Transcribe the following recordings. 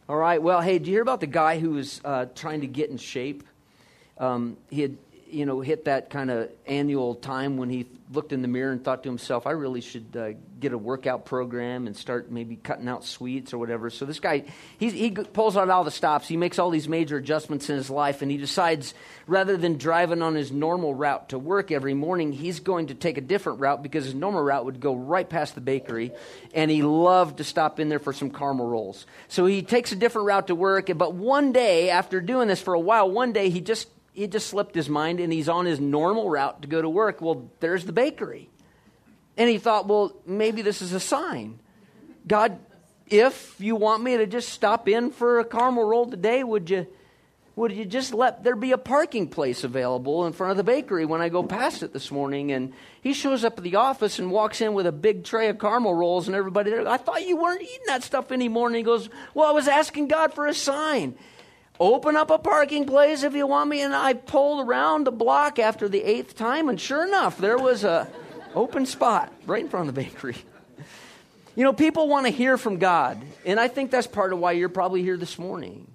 All right. Well, hey, did you hear about the guy who was trying to get in shape? He had, hit that kind of annual time when he looked in the mirror and thought to himself, I really should get a workout program and start maybe cutting out sweets or whatever. So this guy, he pulls out all the stops. He makes all these major adjustments in his life, and he decides rather than driving on his normal route to work every morning, he's going to take a different route because his normal route would go right past the bakery, and he loved to stop in there for some caramel rolls. So he takes a different route to work, but one day, after doing this for a while, one day he just slipped his mind, and he's on his normal route to go to work. Well, there's the bakery. And he thought, well, maybe this is a sign. God, if you want me to just stop in for a caramel roll today, would you just let there be a parking place available in front of the bakery when I go past it this morning? And he shows up at the office and walks in with a big tray of caramel rolls, and everybody there, I thought you weren't eating that stuff anymore. And he goes, well, I was asking God for a sign. Open up a parking place if you want me. And I pulled around the block after the 8th time, and sure enough, there was a open spot right in front of the bakery. People want to hear from God, and I think that's part of why you're probably here this morning.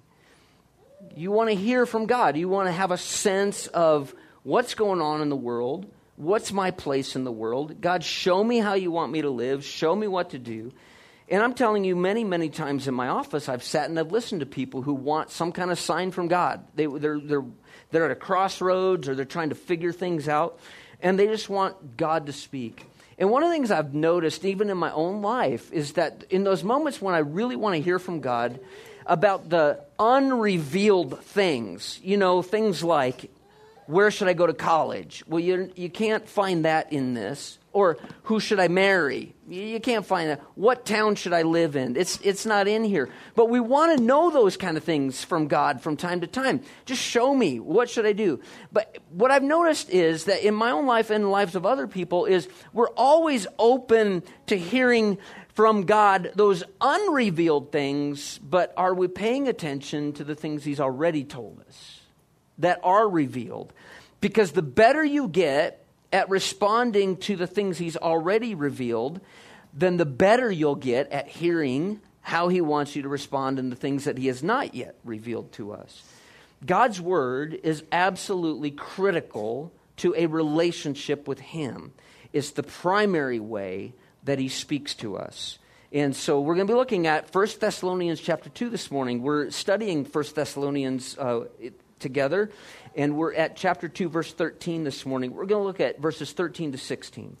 You want to hear from God. You want to have a sense of what's going on in the world. What's my place in the world? God, show me how you want me to live. Show me what to do. And I'm telling you, many, many times in my office, I've sat and I've listened to people who want some kind of sign from God. They're at a crossroads, or they're trying to figure things out, and they just want God to speak. And one of the things I've noticed, even in my own life, is that in those moments when I really want to hear from God about the unrevealed things, things like, where should I go to college? Well, you can't find that in this. Or who should I marry? You can't find that. What town should I live in? It's not in here. But we want to know those kind of things from God from time to time. Just show me. What should I do? But what I've noticed is that in my own life and the lives of other people is we're always open to hearing from God those unrevealed things, but are we paying attention to the things He's already told us that are revealed? Because the better you get at responding to the things He's already revealed, then the better you'll get at hearing how He wants you to respond in the things that He has not yet revealed to us. God's Word is absolutely critical to a relationship with Him. It's the primary way that He speaks to us. And so we're going to be looking at 1 Thessalonians chapter 2 this morning. We're studying 1 Thessalonians together, and we're at chapter 2, verse 13 this morning. We're going to look at verses 13 to 16.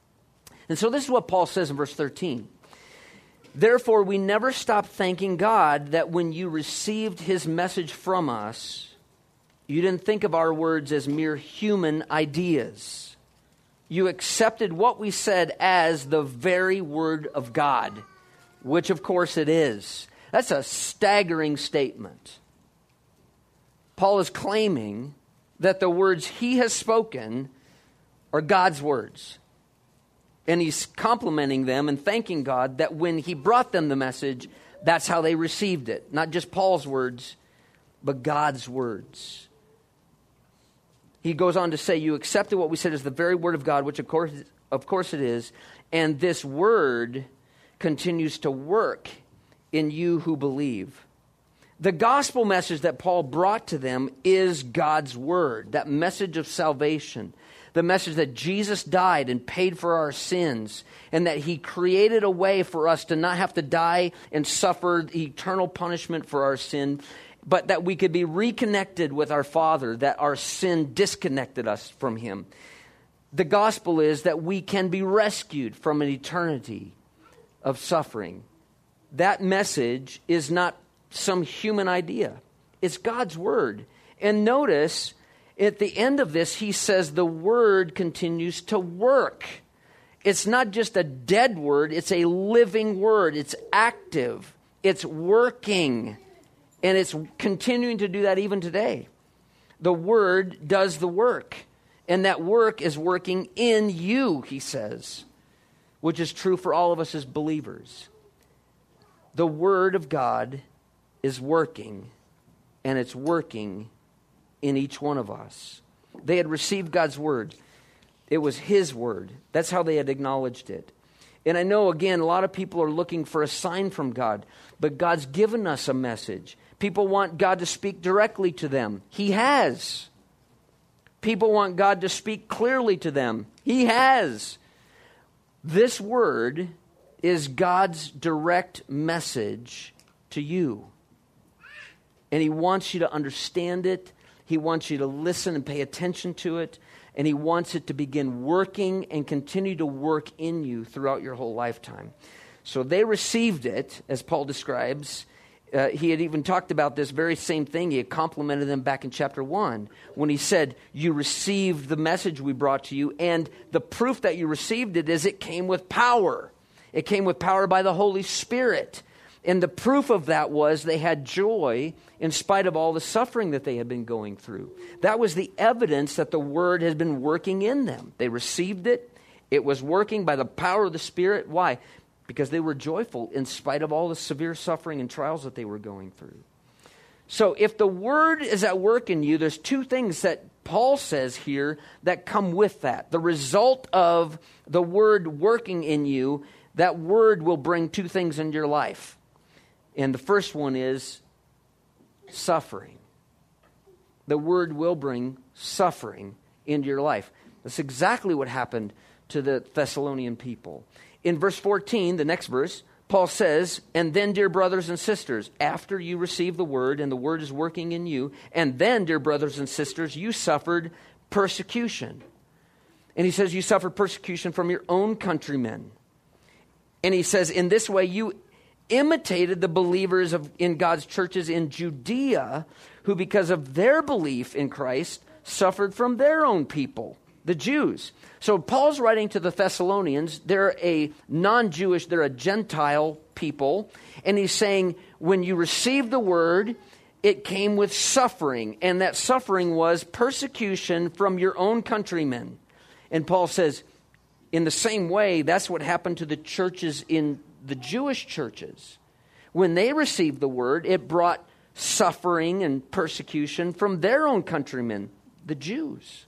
And so this is what Paul says in verse 13. Therefore, we never stop thanking God that when you received His message from us, you didn't think of our words as mere human ideas. You accepted what we said as the very word of God, which of course it is. That's a staggering statement. Paul is claiming that the words he has spoken are God's words. And he's complimenting them and thanking God that when He brought them the message, that's how they received it. Not just Paul's words, but God's words. He goes on to say, you accepted what we said as the very word of God, which of course it is. And this word continues to work in you who believe. The gospel message that Paul brought to them is God's word, that message of salvation, the message that Jesus died and paid for our sins, and that He created a way for us to not have to die and suffer eternal punishment for our sin, but that we could be reconnected with our Father, that our sin disconnected us from Him. The gospel is that we can be rescued from an eternity of suffering. That message is not some human idea. It's God's word. And notice, at the end of this, he says the word continues to work. It's not just a dead word, it's a living word. It's active. It's working. And it's continuing to do that even today. The word does the work. And that work is working in you, he says, which is true for all of us as believers. The word of God is working, and it's working in each one of us. They had received God's word. It was His word. That's how they had acknowledged it. And I know, again, a lot of people are looking for a sign from God, but God's given us a message. People want God to speak directly to them. He has. People want God to speak clearly to them. He has. This word is God's direct message to you. And He wants you to understand it. He wants you to listen and pay attention to it. And He wants it to begin working and continue to work in you throughout your whole lifetime. So they received it, as Paul describes. He had even talked about this very same thing. He had complimented them back in chapter 1 when he said, you received the message we brought to you, and the proof that you received it is it came with power. It came with power by the Holy Spirit. And the proof of that was they had joy in spite of all the suffering that they had been going through. That was the evidence that the word has been working in them. They received it. It was working by the power of the Spirit. Why? Because they were joyful in spite of all the severe suffering and trials that they were going through. So if the word is at work in you, there's two things that Paul says here that come with that. The result of the word working in you, that word will bring two things into your life. And the first one is suffering. The word will bring suffering into your life. That's exactly what happened to the Thessalonian people. In verse 14, the next verse, Paul says, and then, dear brothers and sisters, after you receive the word and the word is working in you, and then, dear brothers and sisters, you suffered persecution. And he says you suffered persecution from your own countrymen. And he says, in this way you imitated the believers in God's churches in Judea, who because of their belief in Christ suffered from their own people, the Jews. So Paul's writing to the Thessalonians. They're a non-Jewish, they're a Gentile people. And he's saying, when you received the word, it came with suffering. And that suffering was persecution from your own countrymen. And Paul says, in the same way, that's what happened to the churches in the Jewish churches. When they received the word, it brought suffering and persecution from their own countrymen, the Jews.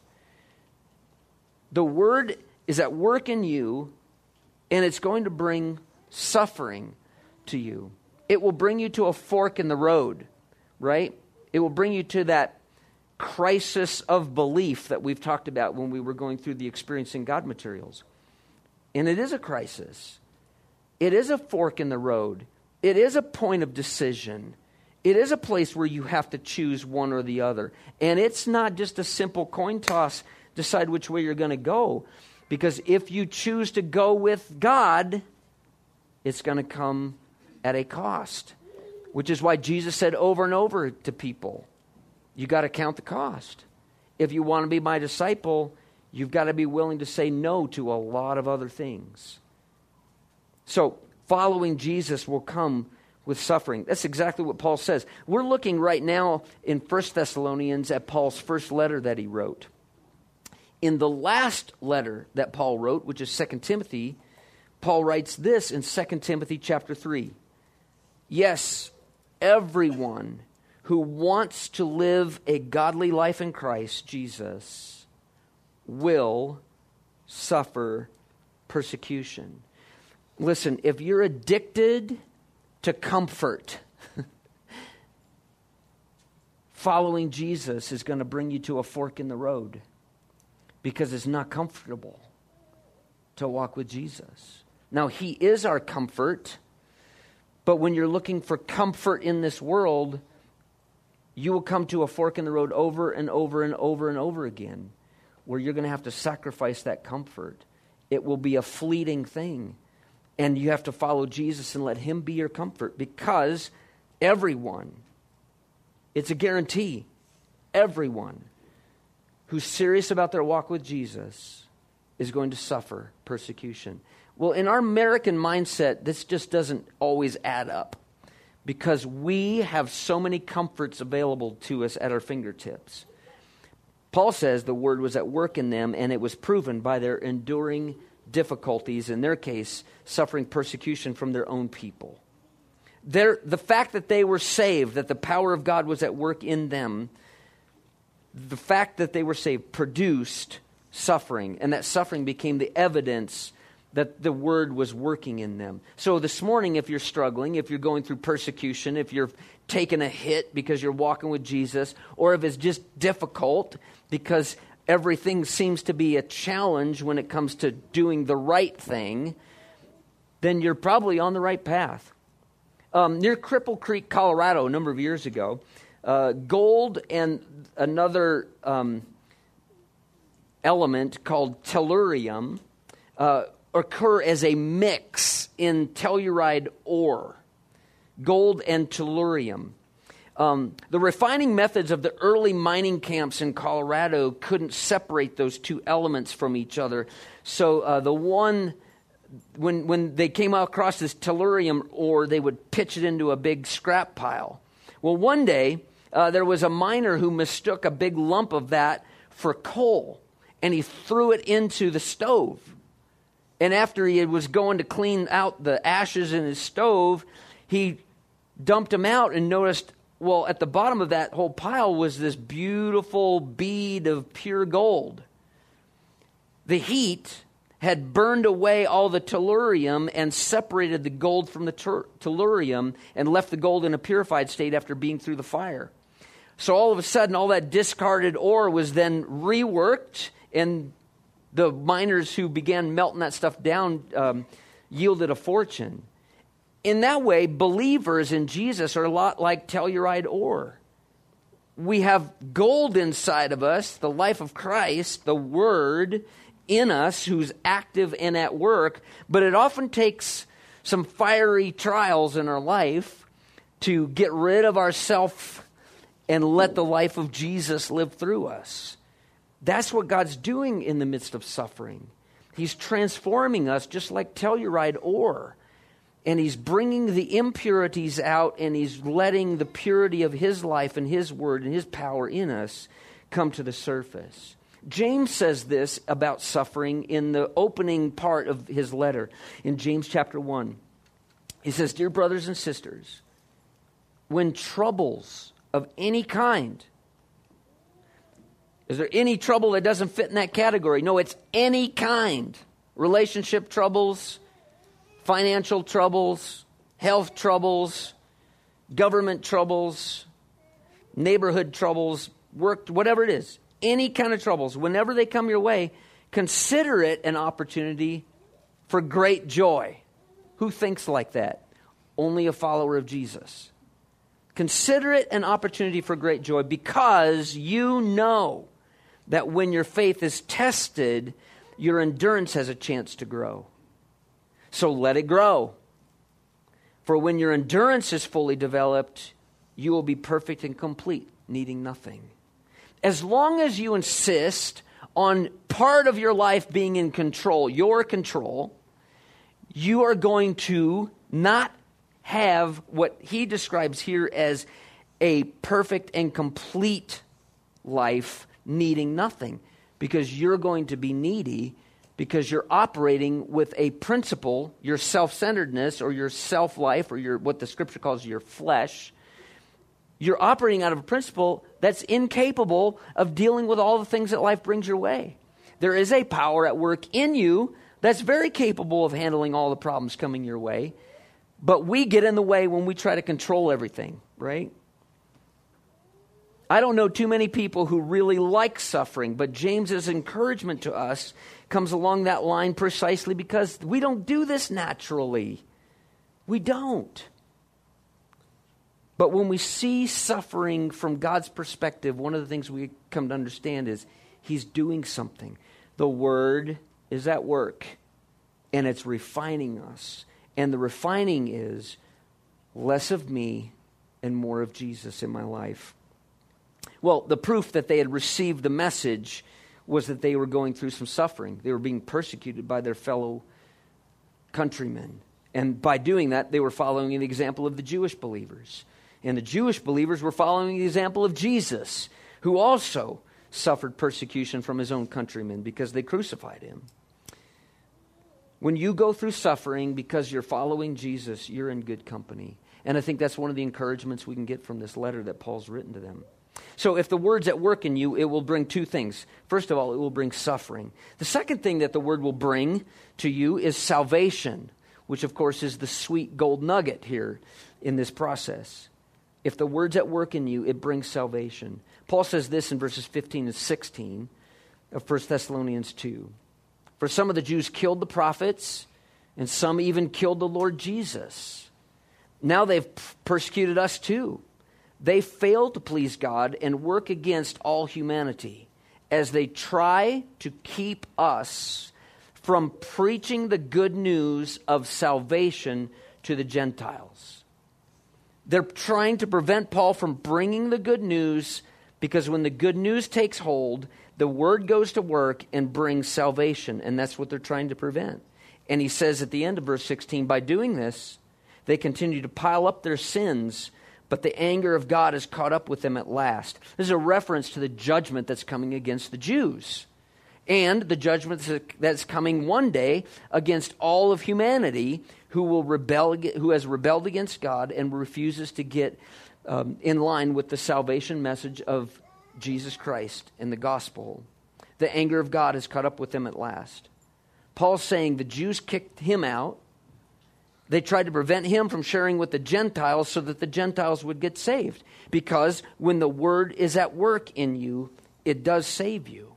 The word is at work in you, and it's going to bring suffering to you. It will bring you to a fork in the road, right? It will bring you to that crisis of belief that we've talked about when we were going through the Experiencing God materials. And it is a crisis. It is a fork in the road. It is a point of decision. It is a place where you have to choose one or the other. And it's not just a simple coin toss, decide which way you're going to go. Because if you choose to go with God, it's going to come at a cost. Which is why Jesus said over and over to people, you got to count the cost. If you want to be my disciple, you've got to be willing to say no to a lot of other things. So following Jesus will come with suffering. That's exactly what Paul says. We're looking right now in 1 Thessalonians at Paul's first letter that he wrote. In the last letter that Paul wrote, which is 2 Timothy, Paul writes this in 2 Timothy chapter 3. Yes, everyone who wants to live a godly life in Christ Jesus will suffer persecution. Listen, if you're addicted to comfort, following Jesus is going to bring you to a fork in the road because it's not comfortable to walk with Jesus. Now, He is our comfort, but when you're looking for comfort in this world, you will come to a fork in the road over and over and over and over again, where you're going to have to sacrifice that comfort. It will be a fleeting thing. And you have to follow Jesus and let Him be your comfort, because everyone, it's a guarantee, everyone who's serious about their walk with Jesus is going to suffer persecution. Well, in our American mindset, this just doesn't always add up, because we have so many comforts available to us at our fingertips. Paul says the word was at work in them, and it was proven by their enduring difficulties, in their case, suffering persecution from their own people. The fact that they were saved, that the power of God was at work in them, the fact that they were saved produced suffering, and that suffering became the evidence that the word was working in them. So this morning, if you're struggling, if you're going through persecution, if you're taking a hit because you're walking with Jesus, or if it's just difficult because everything seems to be a challenge when it comes to doing the right thing, then you're probably on the right path. Near Cripple Creek, Colorado, a number of years ago, gold and another element called tellurium occur as a mix in telluride ore. Gold and tellurium. The refining methods of the early mining camps in Colorado couldn't separate those two elements from each other. So when they came across this tellurium ore, they would pitch it into a big scrap pile. Well, one day, there was a miner who mistook a big lump of that for coal, and he threw it into the stove. And after he was going to clean out the ashes in his stove, he dumped them out and noticed, well, at the bottom of that whole pile was this beautiful bead of pure gold. The heat had burned away all the tellurium and separated the gold from the tellurium and left the gold in a purified state after being through the fire. So all of a sudden, all that discarded ore was then reworked, and the miners who began melting that stuff down yielded a fortune. In that way, believers in Jesus are a lot like telluride ore. We have gold inside of us, the life of Christ, the Word in us who's active and at work, but it often takes some fiery trials in our life to get rid of ourself and let the life of Jesus live through us. That's what God's doing in the midst of suffering. He's transforming us just like telluride ore. And He's bringing the impurities out, and He's letting the purity of His life and His Word and His power in us come to the surface. James says this about suffering in the opening part of his letter. In James chapter 1, he says, "Dear brothers and sisters, when troubles of any kind..." Is there any trouble that doesn't fit in that category? No, it's any kind. Relationship troubles, financial troubles, health troubles, government troubles, neighborhood troubles, work, whatever it is. Any kind of troubles, whenever they come your way, consider it an opportunity for great joy. Who thinks like that? Only a follower of Jesus. Consider it an opportunity for great joy because you know that when your faith is tested, your endurance has a chance to grow. So let it grow. For when your endurance is fully developed, you will be perfect and complete, needing nothing. As long as you insist on part of your life being in control, your control, you are going to not have what he describes here as a perfect and complete life needing nothing, because you're going to be needy because you're operating with a principle, your self-centeredness or your self-life or your what the scripture calls your flesh. You're operating out of a principle that's incapable of dealing with all the things that life brings your way. There is a power at work in you that's very capable of handling all the problems coming your way, but we get in the way when we try to control everything, right? I don't know too many people who really like suffering, but James's encouragement to us comes along that line precisely because we don't do this naturally. We don't. But when we see suffering from God's perspective, one of the things we come to understand is He's doing something. The Word is at work, and it's refining us. And the refining is less of me and more of Jesus in my life. Well, the proof that they had received the message was that they were going through some suffering. They were being persecuted by their fellow countrymen. And by doing that, they were following the example of the Jewish believers. And the Jewish believers were following the example of Jesus, who also suffered persecution from His own countrymen because they crucified Him. When you go through suffering because you're following Jesus, you're in good company. And I think that's one of the encouragements we can get from this letter that Paul's written to them. So if the word's at work in you, it will bring two things. First of all, it will bring suffering. The second thing that the word will bring to you is salvation, which of course is the sweet gold nugget here in this process. If the word's at work in you, it brings salvation. Paul says this in verses 15 and 16 of 1 Thessalonians 2. For some of the Jews killed the prophets, and some even killed the Lord Jesus. Now they've persecuted us too. They fail to please God and work against all humanity as they try to keep us from preaching the good news of salvation to the Gentiles. They're trying to prevent Paul from bringing the good news, because when the good news takes hold, the word goes to work and brings salvation, and that's what they're trying to prevent. And he says at the end of verse 16, by doing this, they continue to pile up their sins, but the anger of God is caught up with them at last. This is a reference to the judgment that's coming against the Jews, and the judgment that's coming one day against all of humanity who has rebelled against God and refuses to get in line with the salvation message of Jesus Christ and the gospel. The anger of God has caught up with them at last. Paul's saying the Jews kicked him out. They tried to prevent him from sharing with the Gentiles so that the Gentiles would get saved. Because when the word is at work in you, it does save you.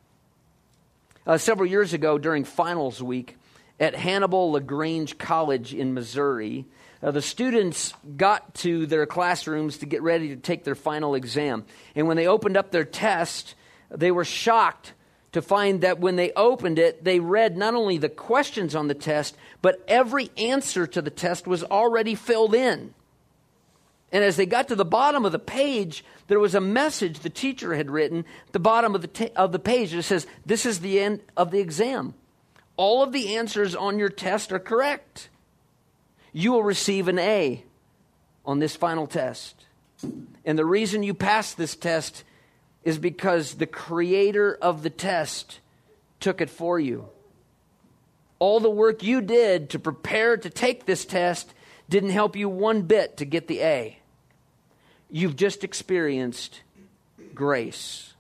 Several years ago during finals week at Hannibal LaGrange College in Missouri, the students got to their classrooms to get ready to take their final exam. And when they opened up their test, they were shocked to find that when they opened it, they read not only the questions on the test, but every answer to the test was already filled in. And as they got to the bottom of the page, there was a message the teacher had written at the bottom of the page that says, this is the end of the exam. All of the answers on your test are correct. You will receive an A on this final test. And the reason you passed this test is because the creator of the test took it for you. All the work you did to prepare to take this test didn't help you one bit to get the A. You've just experienced grace.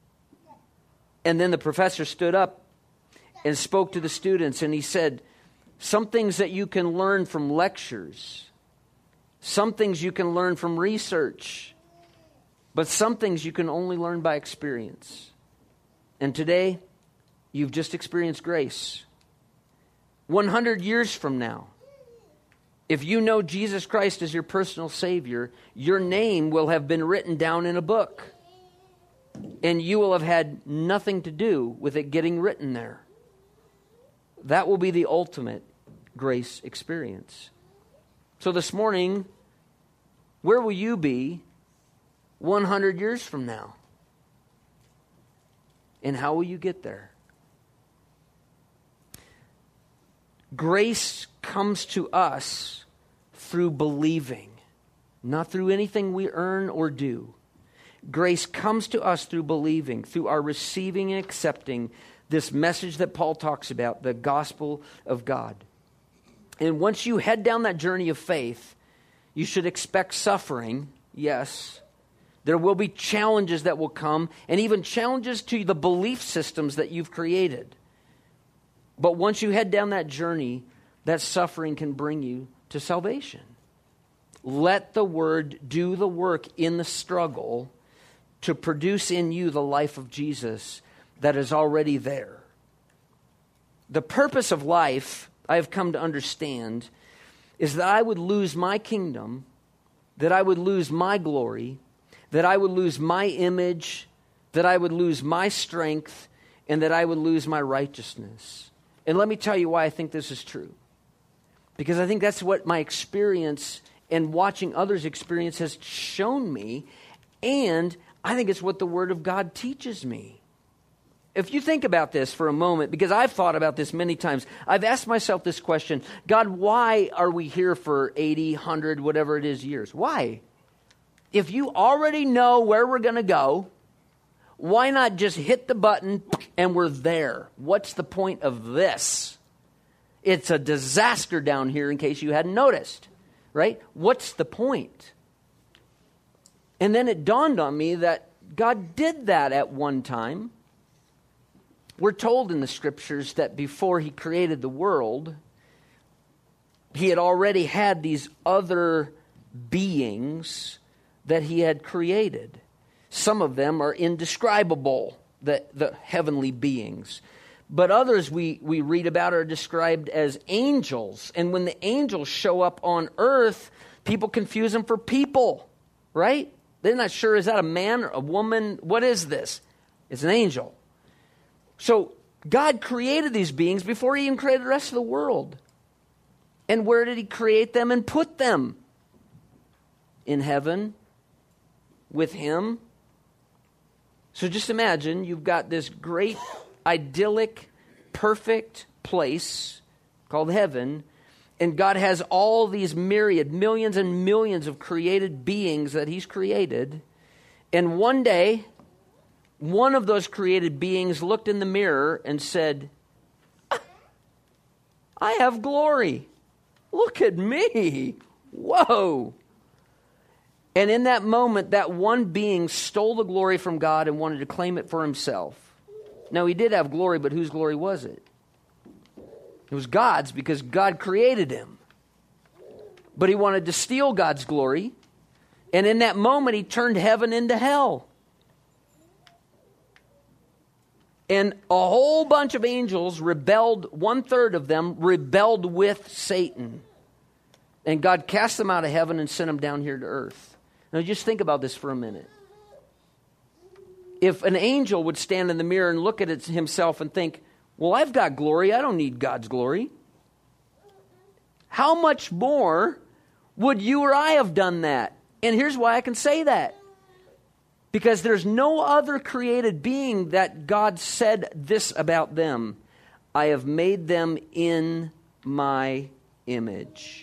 And then the professor stood up and spoke to the students, and he said, some things that you can learn from lectures, some things you can learn from research, but some things you can only learn by experience. And today, you've just experienced grace. 100 years from now, if you know Jesus Christ as your personal Savior, your name will have been written down in a book. And you will have had nothing to do with it getting written there. That will be the ultimate grace experience. So this morning, where will you be 100 years from now? And how will you get there? Grace comes to us through believing, not through anything we earn or do. Grace comes to us through believing, through our receiving and accepting this message that Paul talks about, the gospel of God. And once you head down that journey of faith, you should expect suffering, yes. There will be challenges that will come, and even challenges to the belief systems that you've created. But once you head down that journey, that suffering can bring you to salvation. Let the word do the work in the struggle to produce in you the life of Jesus that is already there. The purpose of life, I have come to understand, is that I would lose my kingdom, that I would lose my glory, that I would lose my image, that I would lose my strength, and that I would lose my righteousness. And let me tell you why I think this is true. Because I think that's what my experience and watching others experience has shown me. And I think it's what the Word of God teaches me. If you think about this for a moment, because I've thought about this many times, I've asked myself this question, God, why are we here for 80, 100, whatever it is years? Why? If you already know where we're going to go, why not just hit the button and we're there? What's the point of this? It's a disaster down here in case you hadn't noticed, right? What's the point? And then it dawned on me that God did that at one time. We're told in the Scriptures that before He created the world, He had already had these other beings that He had created. Some of them are indescribable, the heavenly beings. But others we read about are described as angels. And when the angels show up on earth, people confuse them for people, right? They're not sure, is that a man or a woman? What is this? It's an angel. So God created these beings before He even created the rest of the world. And where did He create them and put them? In heaven, with Him. So just imagine you've got this great, idyllic, perfect place called heaven, and God has all these myriad, millions and millions of created beings that He's created. And one day, one of those created beings looked in the mirror and said, I have glory. Look at me. Whoa. And in that moment, that one being stole the glory from God and wanted to claim it for himself. Now, he did have glory, but whose glory was it? It was God's, because God created him. But he wanted to steal God's glory. And in that moment, he turned heaven into hell. And a whole bunch of angels rebelled, 1/3 of them rebelled with Satan. And God cast them out of heaven and sent them down here to earth. Now just think about this for a minute. If an angel would stand in the mirror and look at himself and think, well, I've got glory, I don't need God's glory. How much more would you or I have done that? And here's why I can say that. Because there's no other created being that God said this about them. I have made them in my image.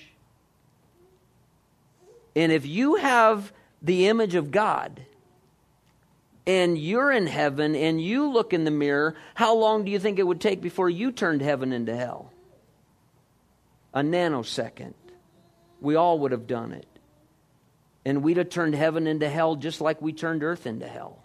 And if you have the image of God, and you're in heaven, and you look in the mirror, how long do you think it would take before you turned heaven into hell? A nanosecond. We all would have done it. And we'd have turned heaven into hell just like we turned earth into hell.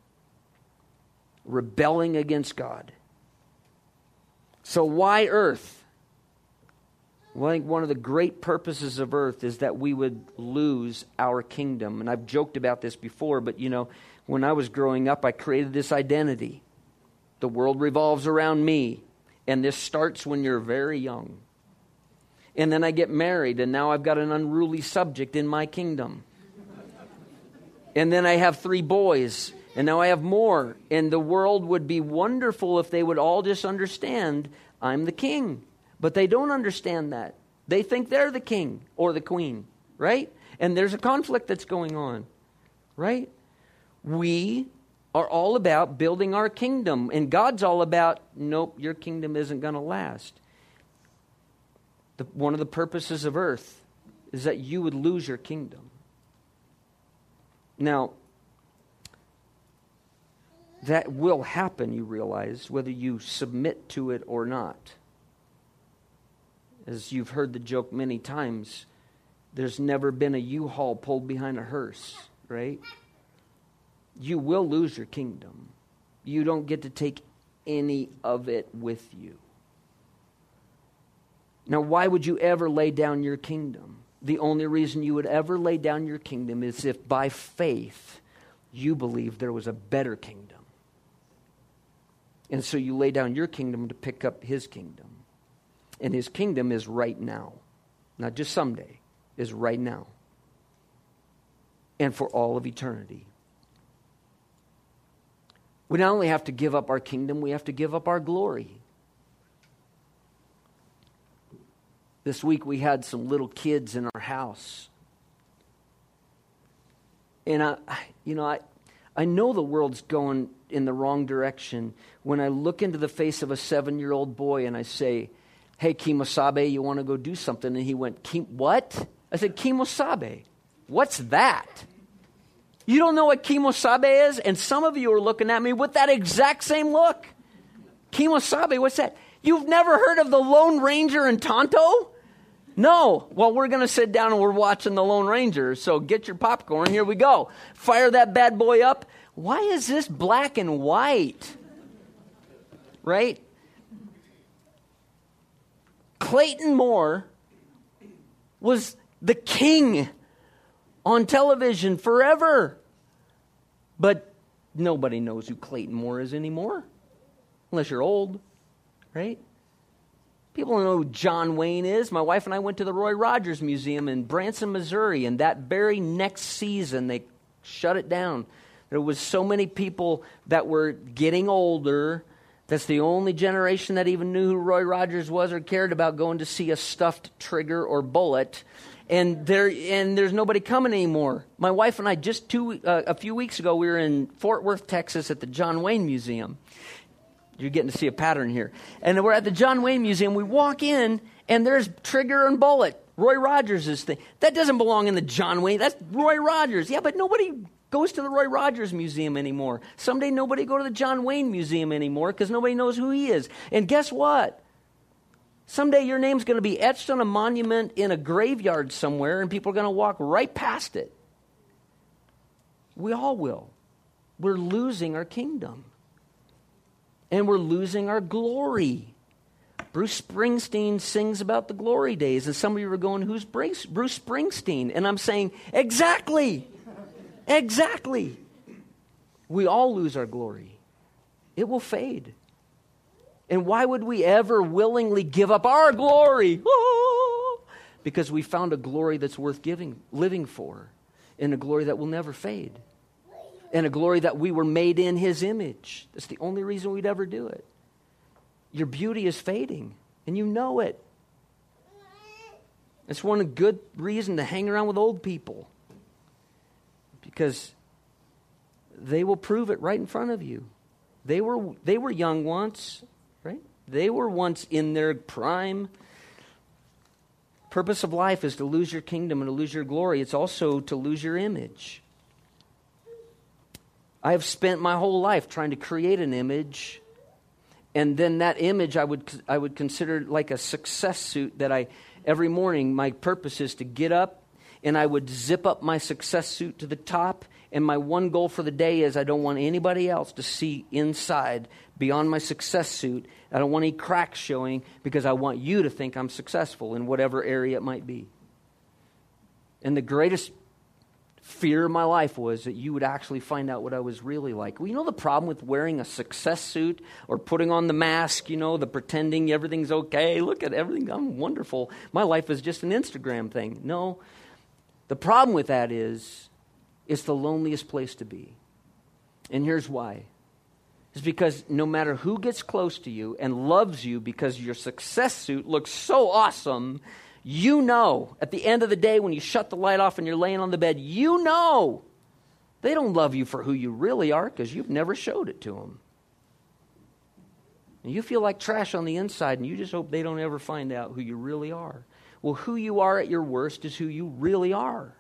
Rebelling against God. So why earth? Well, I think one of the great purposes of earth is that we would lose our kingdom. And I've joked about this before, but when I was growing up, I created this identity. The world revolves around me. And this starts when you're very young. And then I get married, and now I've got an unruly subject in my kingdom. And then I have 3 boys, and now I have more. And the world would be wonderful if they would all just understand I'm the king. But they don't understand that. They think they're the king or the queen, right? And there's a conflict that's going on, right? We are all about building our kingdom. And God's all about, nope, your kingdom isn't going to last. One of the purposes of earth is that you would lose your kingdom. Now, that will happen, you realize, whether you submit to it or not. As you've heard the joke many times, there's never been a U-Haul pulled behind a hearse, right? You will lose your kingdom. You don't get to take any of it with you. Now, why would you ever lay down your kingdom? The only reason you would ever lay down your kingdom is if by faith you believe there was a better kingdom. And so you lay down your kingdom to pick up His kingdom. And His kingdom is right now. Not just someday. Is right now. And for all of eternity. We not only have to give up our kingdom, we have to give up our glory. This week we had some little kids in our house. And I know the world's going in the wrong direction when I look into the face of a 7-year-old boy and I say, hey, Kimosabe, you want to go do something? And he went, what? I said, Kimosabe. What's that? You don't know what Kimosabe is? And some of you are looking at me with that exact same look. Kimosabe, what's that? You've never heard of the Lone Ranger and Tonto? No. Well, we're going to sit down and we're watching The Lone Ranger. So get your popcorn. Here we go. Fire that bad boy up. Why is this black and white? Right? Clayton Moore was the king on television forever. But nobody knows who Clayton Moore is anymore. Unless you're old, right? People don't know who John Wayne is. My wife and I went to the Roy Rogers Museum in Branson, Missouri, and that very next season they shut it down. There was so many people that were getting older. That's the only generation that even knew who Roy Rogers was or cared about going to see a stuffed trigger or bullet. And there's nobody coming anymore. My wife and I just a few weeks ago, we were in Fort Worth, Texas at the John Wayne Museum. You're getting to see a pattern here. And we're at the John Wayne Museum. We walk in, and there's trigger and bullet. Roy Rogers' thing. That doesn't belong in the John Wayne. That's Roy Rogers. Yeah, but nobody goes to the Roy Rogers Museum anymore. Someday nobody go to the John Wayne Museum anymore because nobody knows who he is. And guess what? Someday your name's going to be etched on a monument in a graveyard somewhere, and people are going to walk right past it. We all will. We're losing our kingdom. And we're losing our glory. Bruce Springsteen sings about the glory days, and some of you are going, who's Bruce Springsteen? And I'm saying, exactly. Exactly. We all lose our glory. It will fade. And why would we ever willingly give up our glory? Oh, because we found a glory that's worth living for, and a glory that will never fade. And a glory that we were made in His image. That's the only reason we'd ever do it. Your beauty is fading, and you know it. It's one good reason to hang around with old people. Because they will prove it right in front of you. They were young once, right? They were once in their prime. Purpose of life is to lose your kingdom and to lose your glory. It's also to lose your image. I have spent my whole life trying to create an image, and then that image I would consider like a success suit that every morning my purpose is to get up and I would zip up my success suit to the top, and my one goal for the day is I don't want anybody else to see inside beyond my success suit. I don't want any cracks showing because I want you to think I'm successful in whatever area it might be. And the greatest fear of my life was that you would actually find out what I was really like. Well, you know the problem with wearing a success suit or putting on the mask, the pretending everything's okay. Look at everything. I'm wonderful. My life is just an Instagram thing. No. The problem with that is it's the loneliest place to be. And here's why. It's because no matter who gets close to you and loves you because your success suit looks so awesome, at the end of the day when you shut the light off and you're laying on the bed, they don't love you for who you really are because you've never showed it to them. And you feel like trash on the inside, and you just hope they don't ever find out who you really are. Well, who you are at your worst is who you really are.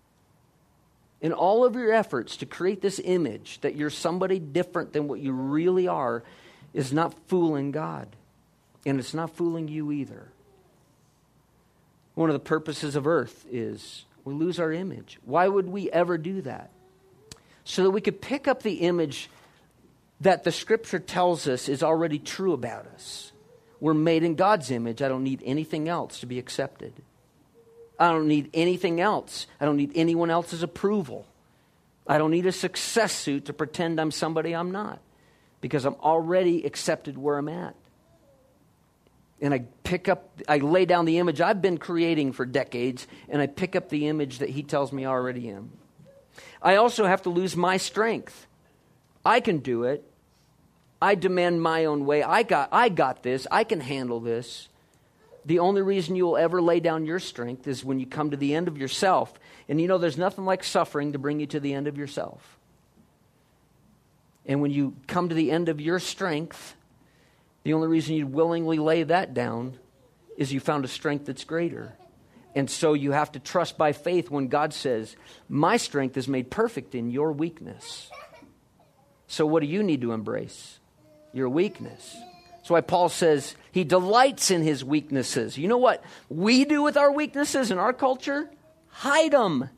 In all of your efforts to create this image that you're somebody different than what you really are is not fooling God. And it's not fooling you either. One of the purposes of earth is we lose our image. Why would we ever do that? So that we could pick up the image that the Scripture tells us is already true about us. We're made in God's image. I don't need anything else to be accepted. I don't need anything else. I don't need anyone else's approval. I don't need a success suit to pretend I'm somebody I'm not, because I'm already accepted where I'm at. And I lay down the image I've been creating for decades, and I pick up the image that He tells me I already am. I also have to lose my strength. I can do it. I demand my own way. I got this. I can handle this. The only reason you will ever lay down your strength is when you come to the end of yourself. And there's nothing like suffering to bring you to the end of yourself. And when you come to the end of your strength, the only reason you'd willingly lay that down is you found a strength that's greater. And so you have to trust by faith when God says, my strength is made perfect in your weakness. So what do you need to embrace? Your weakness. That's why Paul says he delights in his weaknesses. You know what we do with our weaknesses in our culture? Hide them.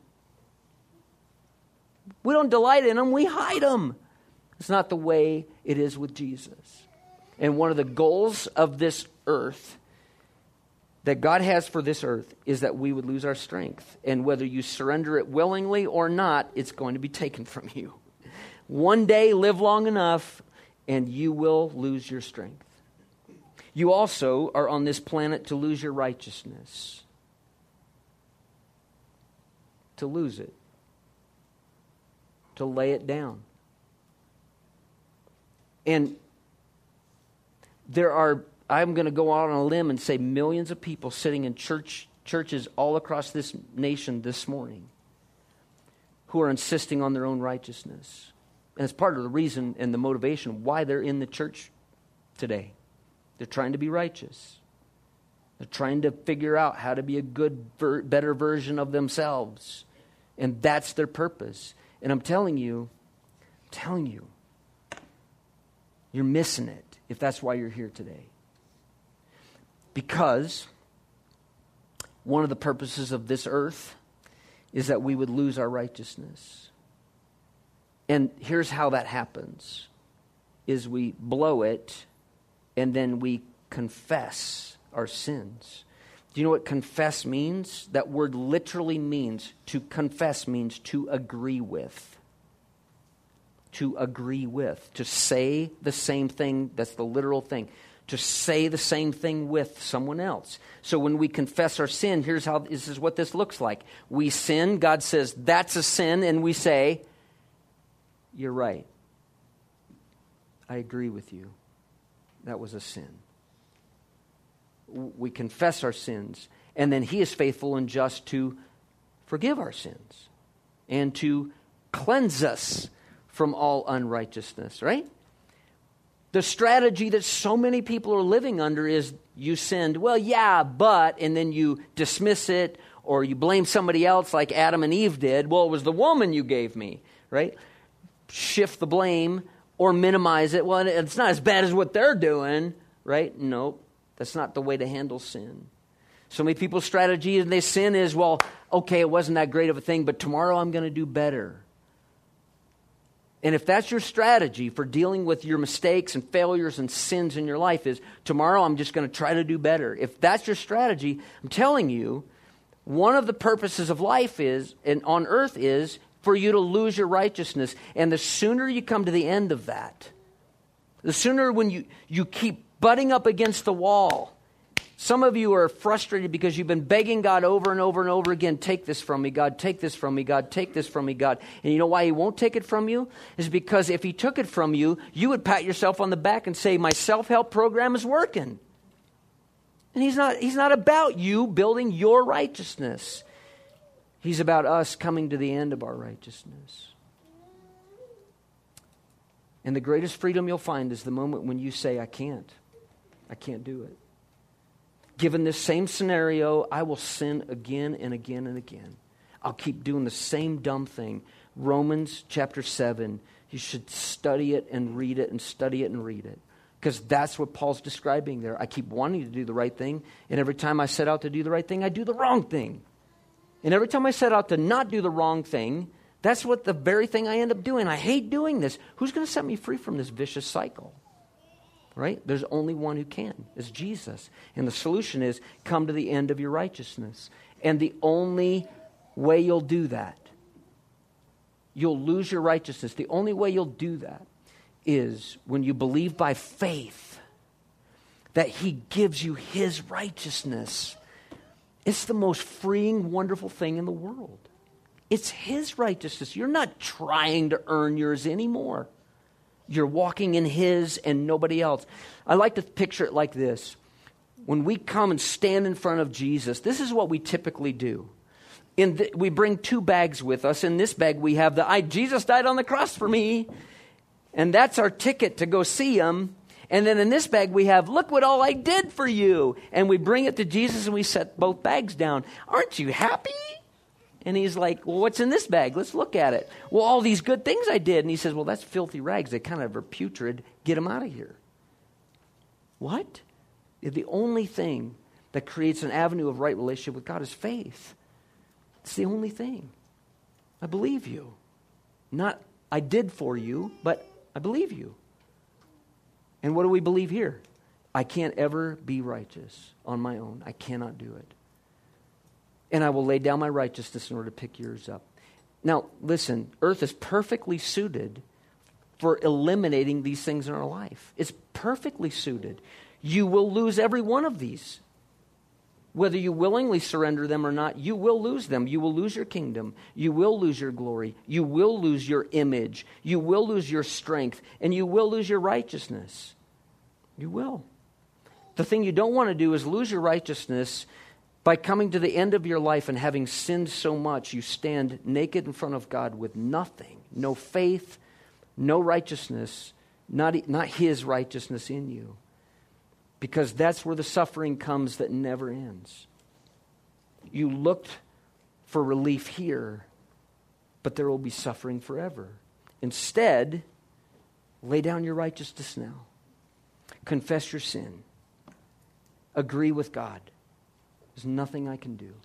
We don't delight in them, we hide them. It's not the way it is with Jesus. And one of the goals of this earth, that God has for this earth, is that we would lose our strength. And whether you surrender it willingly or not, it's going to be taken from you. One day, live long enough, and you will lose your strength. You also are on this planet to lose your righteousness. To lose it. To lay it down. And I'm going to go out on a limb and say millions of people sitting in churches all across this nation this morning who are insisting on their own righteousness. And it's part of the reason and the motivation why they're in the church today. They're trying to be righteous. They're trying to figure out how to be a good, better version of themselves. And that's their purpose. And I'm telling you, you're missing it if that's why you're here today. Because one of the purposes of this earth is that we would lose our righteousness. And here's how that happens, is we blow it and then we confess our sins. Do you know what confess means? That word literally means, to confess means to agree with. To agree with. To say the same thing, that's the literal thing. To say the same thing with someone else. So when we confess our sin, this is what this looks like. We sin, God says, that's a sin, and we say, you're right. I agree with you. That was a sin. We confess our sins, and then He is faithful and just to forgive our sins and to cleanse us from all unrighteousness, right? The strategy that so many people are living under is you sinned, well, yeah, but, and then you dismiss it, or you blame somebody else like Adam and Eve did. Well, it was the woman you gave me, right? Shift the blame or minimize it. Well, it's not as bad as what they're doing, right? Nope. That's not the way to handle sin. So many people's strategy and their sin is, well, okay, it wasn't that great of a thing, but tomorrow I'm going to do better. And if that's your strategy for dealing with your mistakes and failures and sins in your life is, tomorrow I'm just going to try to do better. If that's your strategy, I'm telling you, one of the purposes of life is, and on earth is, for you to lose your righteousness. And the sooner you come to the end of that, the sooner when you keep butting up against the wall. Some of you are frustrated because you've been begging God over and over and over again, take this from me, God, take this from me, God, take this from me, God. And you know why He won't take it from you? Is because if He took it from you, you would pat yourself on the back and say, my self-help program is working. And He's not about you building your righteousness. He's about us coming to the end of our righteousness. And the greatest freedom you'll find is the moment when you say, I can't do it. Given this same scenario, I will sin again and again and again. I'll keep doing the same dumb thing. Romans chapter 7, you should study it and read it and study it and read it. Because that's what Paul's describing there. I keep wanting to do the right thing, and every time I set out to do the right thing, I do the wrong thing. And every time I set out to not do the wrong thing, that's what the very thing I end up doing. I hate doing this. Who's going to set me free from this vicious cycle? Right? There's only one who can. It's Jesus. And the solution is come to the end of your righteousness. And the only way you'll do that, you'll lose your righteousness. The only way you'll do that is when you believe by faith that He gives you His righteousness. It's the most freeing, wonderful thing in the world. It's His righteousness. You're not trying to earn yours anymore. You're walking in His and nobody else. I like to picture it like this. When we come and stand in front of Jesus, this is what we typically do. We bring two bags with us. In this bag we have Jesus died on the cross for me. And that's our ticket to go see Him. And then in this bag we have, look what all I did for you. And we bring it to Jesus and we set both bags down. Aren't you happy? And He's like, well, what's in this bag? Let's look at it. Well, all these good things I did. And He says, well, that's filthy rags. They kind of are putrid. Get them out of here. What? The only thing that creates an avenue of right relationship with God is faith. It's the only thing. I believe you. Not I did for you, but I believe you. And what do we believe here? I can't ever be righteous on my own. I cannot do it. And I will lay down my righteousness in order to pick yours up. Now, listen, earth is perfectly suited for eliminating these things in our life. It's perfectly suited. You will lose every one of these. Whether you willingly surrender them or not, you will lose them. You will lose your kingdom. You will lose your glory. You will lose your image. You will lose your strength. And you will lose your righteousness. You will. The thing you don't want to do is lose your righteousness by coming to the end of your life and having sinned so much you stand naked in front of God with nothing, no faith, no righteousness, not His righteousness in you. Because that's where the suffering comes that never ends. You looked for relief here, but there will be suffering forever. Instead, lay down your righteousness now. Confess your sin. Agree with God. There's nothing I can do.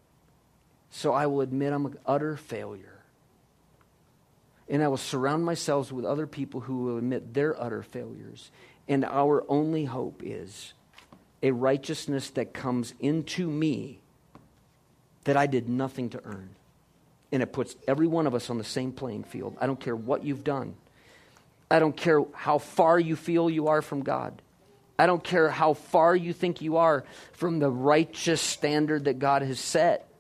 So I will admit I'm an utter failure. And I will surround myself with other people who will admit their utter failures. And our only hope is a righteousness that comes into me that I did nothing to earn. And it puts every one of us on the same playing field. I don't care what you've done. I don't care how far you feel you are from God. I don't care how far you think you are from the righteous standard that God has set.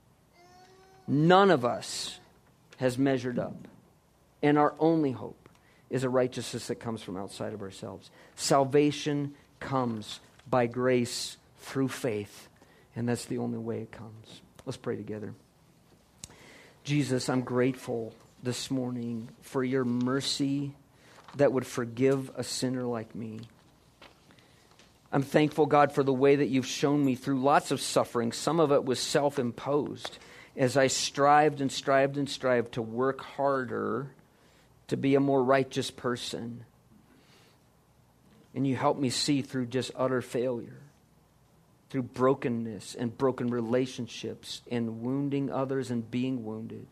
None of us has measured up. And our only hope is a righteousness that comes from outside of ourselves. Salvation comes by grace through faith. And that's the only way it comes. Let's pray together. Jesus, I'm grateful this morning for your mercy that would forgive a sinner like me. I'm thankful, God, for the way that you've shown me through lots of suffering. Some of it was self-imposed as I strived and strived and strived to work harder to be a more righteous person. And you helped me see through just utter failure, through brokenness and broken relationships and wounding others and being wounded.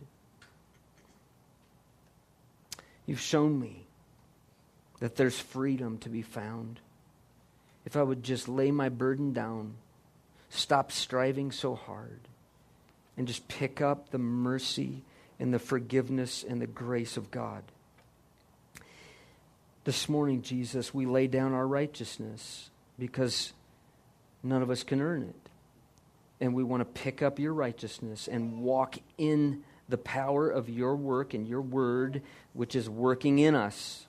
You've shown me that there's freedom to be found. If I would just lay my burden down, stop striving so hard, and just pick up the mercy and the forgiveness and the grace of God. This morning, Jesus, we lay down our righteousness because none of us can earn it. And we want to pick up your righteousness and walk in the power of your work and your word, which is working in us.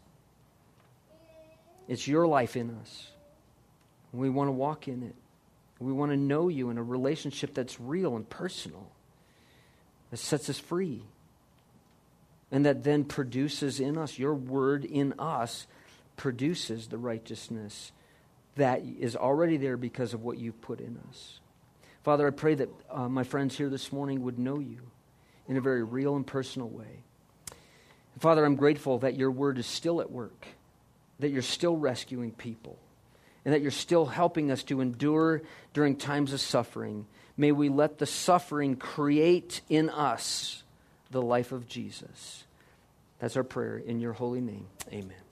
It's your life in us. We want to walk in it. We want to know you in a relationship that's real and personal, that sets us free, and that then produces in us, your word in us produces the righteousness that is already there because of what you've put in us. Father, I pray that my friends here this morning would know you in a very real and personal way. And Father, I'm grateful that your word is still at work, that you're still rescuing people, and that you're still helping us to endure during times of suffering. May we let the suffering create in us the life of Jesus. That's our prayer in your holy name. Amen.